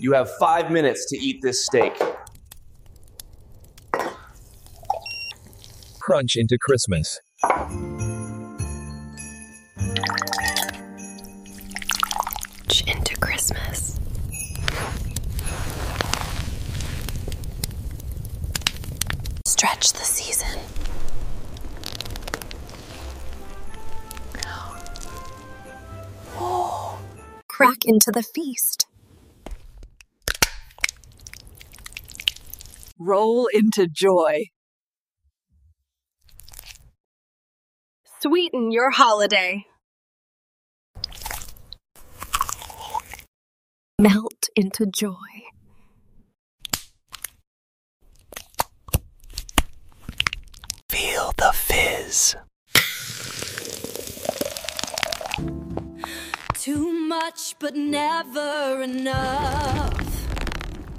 You have 5 minutes to eat this steak. Crunch into Christmas. Into Christmas. Stretch the season. Oh. Crack into the feast. Roll into joy. Sweeten your holiday. Melt into joy. Feel the fizz. Too much, but never enough.